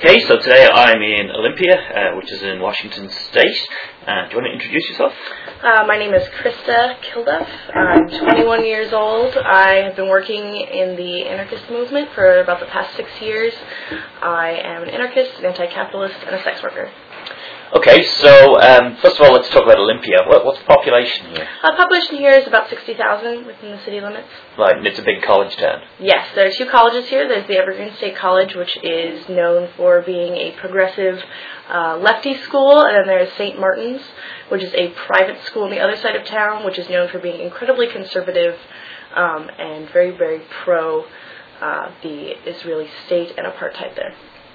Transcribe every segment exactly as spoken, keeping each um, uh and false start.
Okay, so today I'm in Olympia, uh, which is in Washington State. Uh, do you want to introduce yourself? Uh, my name is Krista Kilduff. I'm twenty-one years old. I have been working in the anarchist movement for about the past six years. I am an anarchist, an anti-capitalist, and a sex worker. Okay, so um, first of all, let's talk about Olympia. What, what's the population here? The population here is about sixty thousand within the city limits. Right, and it's a big college town. Yes, there are two colleges here. There's the Evergreen State College, which is known for being a progressive uh, lefty school, and then there's Saint Martin's, which is a private school on the other side of town, which is known for being incredibly conservative um, and very, very pro uh, the Israeli state and apartheid there.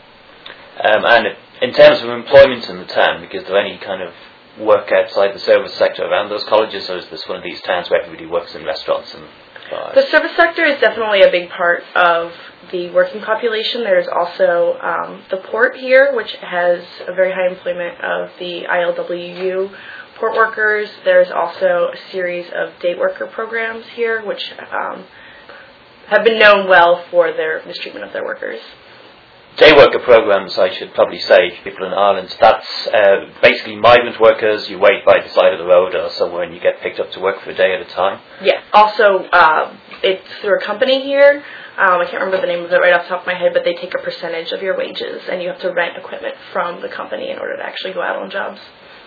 Um, and in terms of employment in the town, because there any kind of work outside the service sector around those colleges, or is this one of these towns where everybody works in restaurants and bars? The service sector is definitely a big part of the working population. There's also um, the port here, which has a very high employment of the I L W U port workers. There's also a series of day worker programs here, which um, have been known well for their mistreatment of their workers. Day worker programs, I should probably say, people in Ireland, that's uh, basically migrant workers. You wait by the side of the road or somewhere and you get picked up to work for a day at a time. Yeah. Also, uh, it's through a company here. Um, I can't remember the name of it right off the top of my head, but they take a percentage of your wages and you have to rent equipment from the company in order to actually go out on jobs.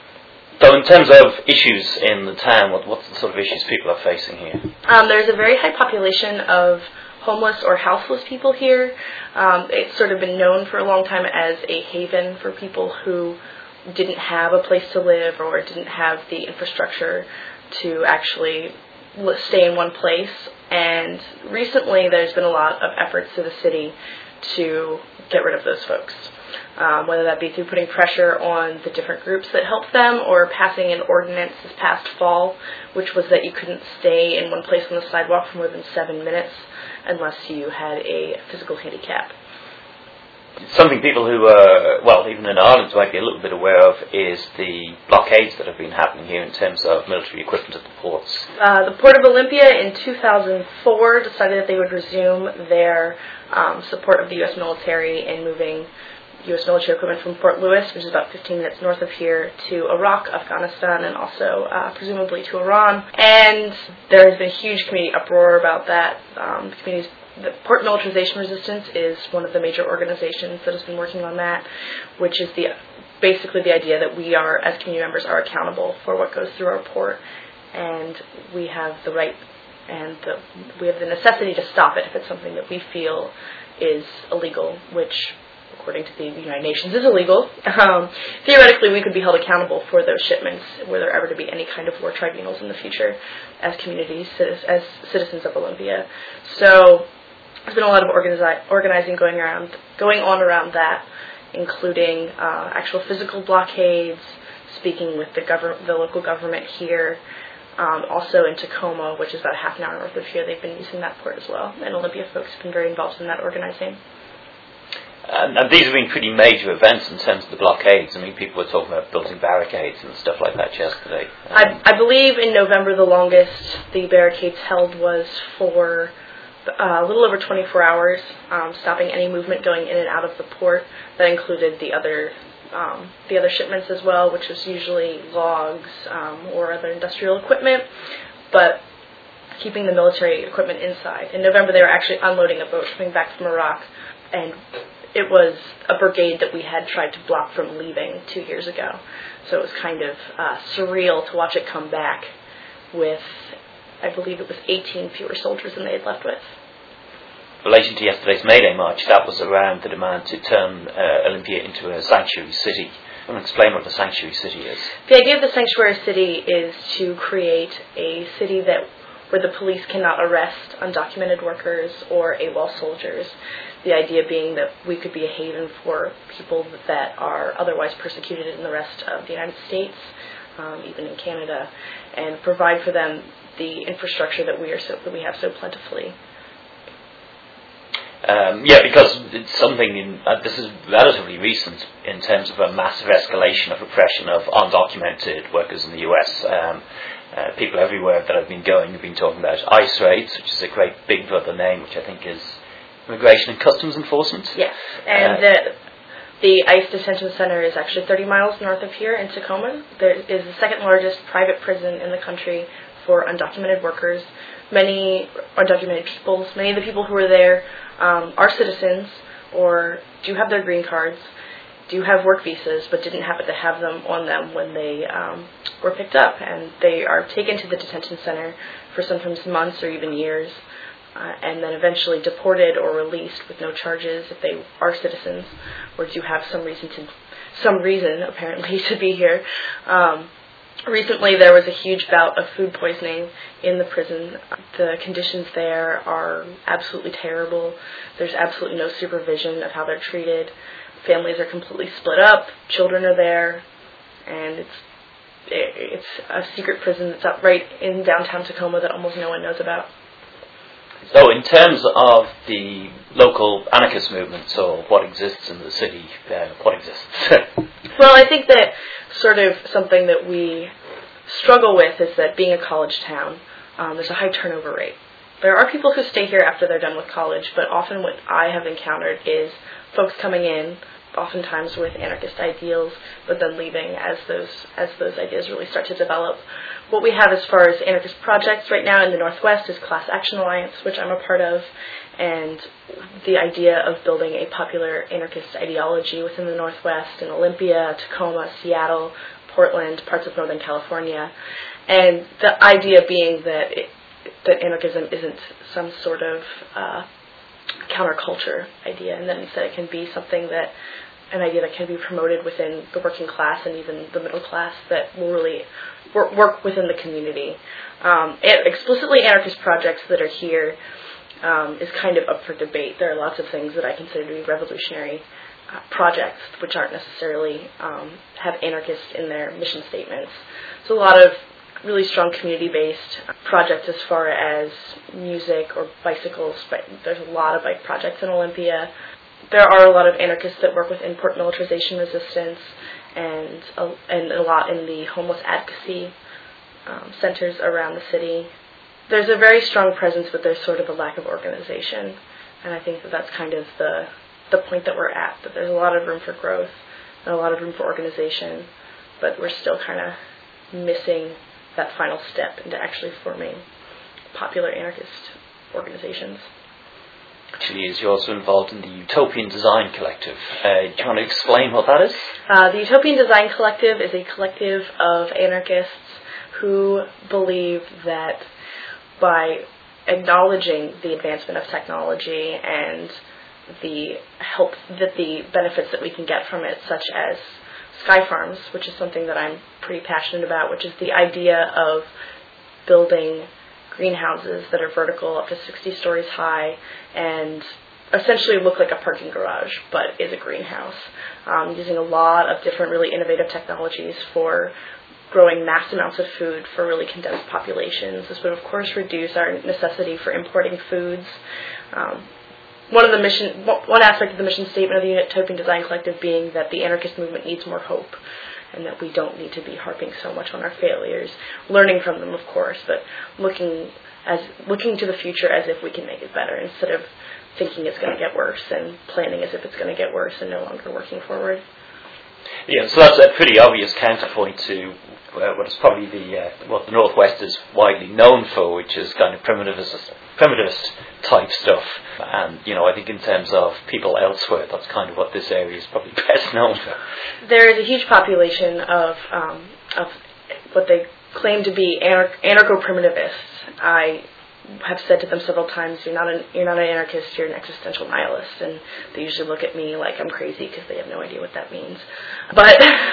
So in terms of issues in the town, what, what's the sort of issues people are facing here? Um, there's a very high population of homeless or houseless people here. Um, it's sort of been known for a long time as a haven for people who didn't have a place to live or didn't have the infrastructure to actually stay in one place. And recently there's been a lot of efforts to the city to get rid of those folks, um, whether that be through putting pressure on the different groups that help them or passing an ordinance this past fall, which was that you couldn't stay in one place on the sidewalk for more than seven minutes unless you had a physical handicap. Something people who are, well, even in Ireland might be a little bit aware of is the blockades that have been happening here in terms of military equipment at the ports. Uh, the Port of Olympia in two thousand four decided that they would resume their um, support of the U S military in moving U S military equipment from Fort Lewis, which is about fifteen minutes north of here, to Iraq, Afghanistan, and also uh, presumably to Iran. And there has been huge community uproar about that. Um, the community's The Port Militarization Resistance is one of the major organizations that has been working on that, which is the basically the idea that we are, as community members, are accountable for what goes through our port, and we have the right and the, we have the necessity to stop it if it's something that we feel is illegal, which, according to the United Nations, is illegal. Um, theoretically, we could be held accountable for those shipments were there ever to be any kind of war tribunals in the future as communities, as citizens of Olympia. So there's been a lot of organizi- organizing going around, going on around that, including uh, actual physical blockades, speaking with the government, the local government here. Um, also in Tacoma, which is about half an hour north of here, they've been using that port as well. And Olympia folks have been very involved in that organizing. And, and these have been pretty major events in terms of the blockades. I mean, people were talking about building barricades and stuff like that yesterday. Um, I, I believe in November the longest the barricades held was for uh, a little over twenty-four hours, um, stopping any movement going in and out of the port. That included the other um, the other shipments as well, which was usually logs um, or other industrial equipment, but keeping the military equipment inside. In November, they were actually unloading a boat coming back from Iraq, and it was a brigade that we had tried to block from leaving two years ago. So it was kind of uh, surreal to watch it come back with, I believe it was eighteen fewer soldiers than they had left with. In relation to yesterday's May Day march, that was around the demand to turn uh, Olympia into a sanctuary city. I want to explain what the sanctuary city is. The idea of the sanctuary city is to create a city that where the police cannot arrest undocumented workers or AWOL soldiers. The idea being that we could be a haven for people that are otherwise persecuted in the rest of the United States, um, even in Canada, and provide for them the infrastructure that we are so that we have so plentifully. Um, yeah, because it's something, in, uh, this is relatively recent in terms of a massive escalation of oppression of undocumented workers in the U S. Um, uh, people everywhere that have been going have been talking about ICE raids, which is a great big brother name, which I think is Immigration and Customs Enforcement. Yes, and uh, the, The ICE Detention Center is actually thirty miles north of here in Tacoma. There is the second largest private prison in the country for undocumented workers. Many undocumented peoples, many of the people who are there um, are citizens or do have their green cards, do have work visas, but didn't happen to have them on them when they um, were picked up. And they are taken to the detention center for sometimes months or even years, uh, and then eventually deported or released with no charges if they are citizens or do have some reason to, some reason apparently to be here. Um, Recently, there was a huge bout of food poisoning in the prison. The conditions there are absolutely terrible. There's absolutely no supervision of how they're treated. Families are completely split up. Children are there, and it's it's a secret prison that's up right in downtown Tacoma that almost no one knows about. So in terms of the local anarchist movement, so what exists in the city, uh, what exists? Well, I think that sort of something that we struggle with is that being a college town, um, there's a high turnover rate. There are people who stay here after they're done with college, but often what I have encountered is folks coming in, oftentimes with anarchist ideals, but then leaving as those as those ideas really start to develop. What we have as far as anarchist projects right now in the Northwest is Class Action Alliance, which I'm a part of, and the idea of building a popular anarchist ideology within the Northwest in Olympia, Tacoma, Seattle, Portland, parts of Northern California. And the idea being that it, that anarchism isn't some sort of uh, counterculture idea, and that instead it can be something that, an idea that can be promoted within the working class and even the middle class that will really work, work within the community. Um, and explicitly anarchist projects that are here um, is kind of up for debate. There are lots of things that I consider to be revolutionary uh, projects which aren't necessarily um, have anarchists in their mission statements. So a lot of really strong community-based projects as far as music or bicycles. There's a lot of bike projects in Olympia. There are a lot of anarchists that work with import militarization resistance, and a, and a lot in the homeless advocacy um, centers around the city. There's a very strong presence, but there's sort of a lack of organization, and I think that that's kind of the the point that we're at, that there's a lot of room for growth and a lot of room for organization, but we're still kind of missing that final step into actually forming popular anarchist organizations. Actually, is you're also involved in the Utopian Design Collective. Uh, do you want to explain what that is? Uh, the Utopian Design Collective is a collective of anarchists who believe that by acknowledging the advancement of technology and the help, that the benefits that we can get from it, such as sky farms, which is something that I'm pretty passionate about, which is the idea of building greenhouses that are vertical up to sixty stories high and essentially look like a parking garage, but is a greenhouse, um, using a lot of different really innovative technologies for growing mass amounts of food for really condensed populations. This would, of course, reduce our necessity for importing foods. Um, one of the mission, one aspect of the mission statement of the Utopian Design Collective being that the anarchist movement needs more hope, and that we don't need to be harping so much on our failures, learning from them, of course, but looking as looking to the future as if we can make it better, instead of thinking it's going to get worse and planning as if it's going to get worse and no longer working forward. Yeah, so that's a pretty obvious counterpoint to uh, what is probably the uh, what the Northwest is widely known for, which is kind of primitivist, primitivist type stuff. And you know, I think in terms of people elsewhere, that's kind of what this area is probably best known for. There is a huge population of um, of what they claim to be anar- anarcho-primitivists. I have said to them several times, "You're not an you're not an anarchist. You're an existential nihilist," and they usually look at me like I'm crazy because they have no idea what that means. But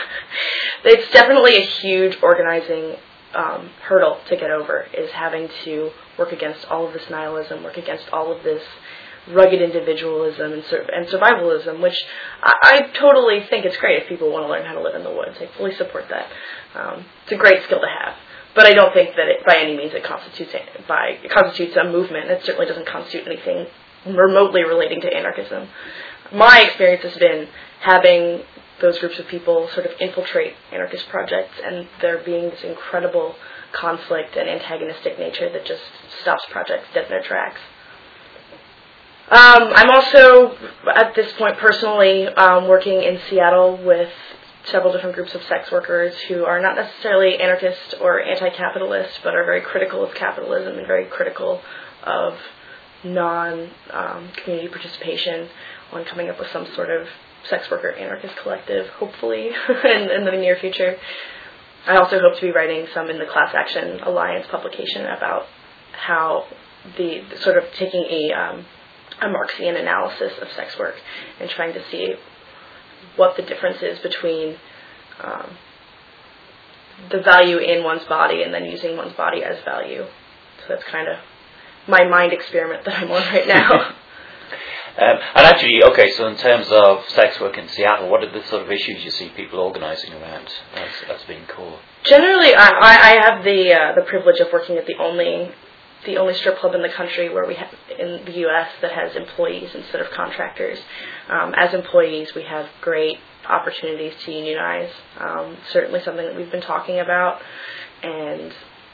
it's definitely a huge organizing um, hurdle to get over, is having to work against all of this nihilism, work against all of this rugged individualism and, sur- and survivalism, which I-, I totally think it's great if people want to learn how to live in the woods. I fully support that. Um, it's a great skill to have. But I don't think that it, by any means, it constitutes by it constitutes a movement. It certainly doesn't constitute anything remotely relating to anarchism. My experience has been having those groups of people sort of infiltrate anarchist projects, and there being this incredible conflict and antagonistic nature that just stops projects dead in their tracks. Um, I'm also, at this point personally, um, working in Seattle with several different groups of sex workers who are not necessarily anarchist or anti-capitalist, but are very critical of capitalism and very critical of non-community um, participation on coming up with some sort of sex worker anarchist collective, hopefully, in, in the near future. I also hope to be writing some in the Class Action Alliance publication about how the sort of taking a, um, a Marxian analysis of sex work and trying to see what the difference is between um, the value in one's body and then using one's body as value. So that's kind of my mind experiment that I'm on right now. um, and actually, okay, so in terms of sex work in Seattle, what are the sort of issues you see people organising around as, as being core? Generally, I, I have the uh, the privilege of working at the only the only strip club in the country where we have in the U S that has employees instead of contractors. Um, as employees, we have great opportunities to unionize. Um, certainly something that we've been talking about. And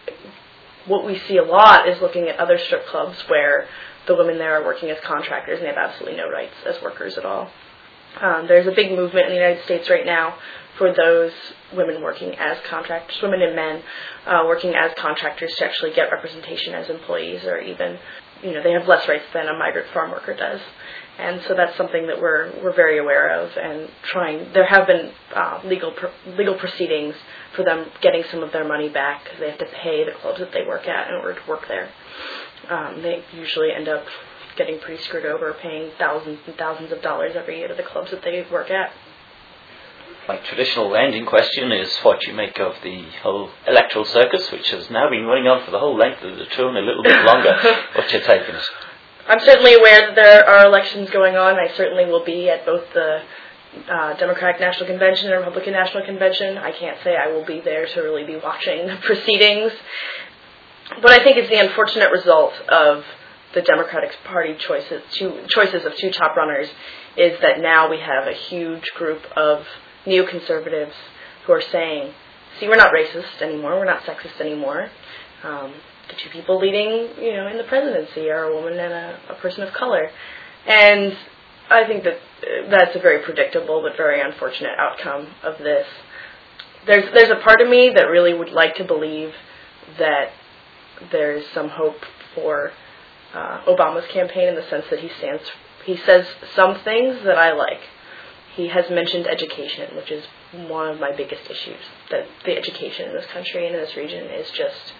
what we see a lot is looking at other strip clubs where the women there are working as contractors and they have absolutely no rights as workers at all. Um, there's a big movement in the United States right now for those women working as contractors, women and men uh, working as contractors to actually get representation as employees, or even, you know, they have less rights than a migrant farm worker does. And so that's something that we're we're very aware of and trying. There have been uh, legal pr- legal proceedings for them getting some of their money back because they have to pay the clubs that they work at in order to work there. Um, they usually end up getting pretty screwed over, paying thousands and thousands of dollars every year to the clubs that they work at. My traditional ending question is what you make of the whole electoral circus, which has now been running on for the whole length of the tour and a little bit longer. What's your take on it? I'm certainly aware that there are elections going on. I certainly will be at both the uh, Democratic National Convention and Republican National Convention. I can't say I will be there to really be watching the proceedings. But I think it's the unfortunate result of the Democratic Party choices, two, choices of two top runners, is that now we have a huge group of neoconservatives who are saying, see, we're not racist anymore, we're not sexist anymore. Um, the two people leading, you know, in the presidency are a woman and a, a person of color. And I think that that's a very predictable but very unfortunate outcome of this. There's there's a part of me that really would like to believe that there's some hope for uh, Obama's campaign in the sense that he stands, he says some things that I like. He has mentioned education, which is one of my biggest issues, that the education in this country and in this region is just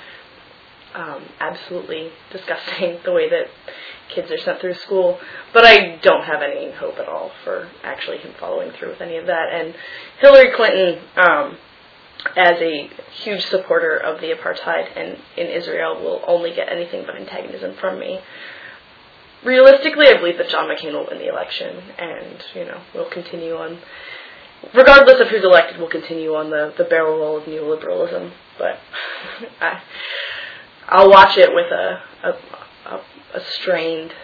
um, absolutely disgusting, the way that kids are sent through school. But I don't have any hope at all for actually him following through with any of that. And Hillary Clinton, um, as a huge supporter of the apartheid and in Israel, will only get anything but antagonism from me. Realistically, I believe that John McCain will win the election, and, you know, we'll continue on, regardless of who's elected, we'll continue on the, the barrel roll of neoliberalism. But I, I'll watch it with a, a, a, a strained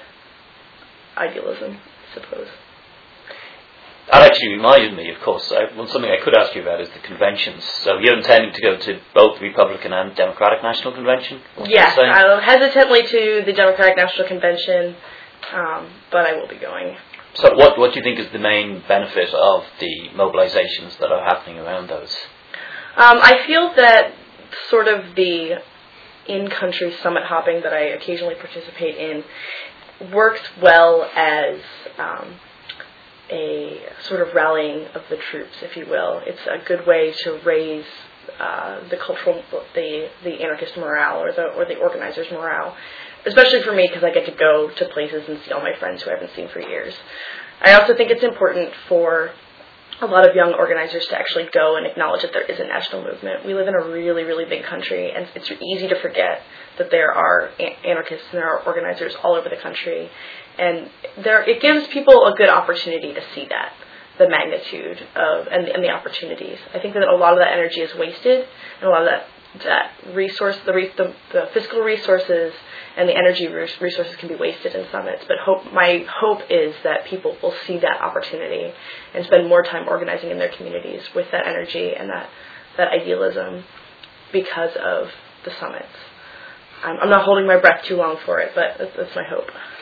idealism, I suppose. That actually reminded me, of course, I, well, something I could ask you about is the conventions. So you're intending to go to both the Republican and Democratic National Convention? Yes, I'll hesitantly to the Democratic National Convention, um, but I will be going. So what, what do you think is the main benefit of the mobilizations that are happening around those? Um, I feel that sort of the in-country summit hopping that I occasionally participate in works well as Um, a sort of rallying of the troops, if you will. It's a good way to raise uh, the cultural, the the anarchist morale, or the or the organizers' morale. Especially for me, because I get to go to places and see all my friends who I haven't seen for years. I also think it's important for a lot of young organizers to actually go and acknowledge that there is a national movement. We live in a really, really big country, and it's easy to forget that there are anarchists and there are organizers all over the country. And there, it gives people a good opportunity to see that, the magnitude of and, and the opportunities. I think that a lot of that energy is wasted, and a lot of that that resource, the, the, the fiscal resources and the energy resources can be wasted in summits. But hope, my hope is that people will see that opportunity and spend more time organizing in their communities with that energy and that, that idealism because of the summits. I'm, I'm not holding my breath too long for it, but that's, that's my hope.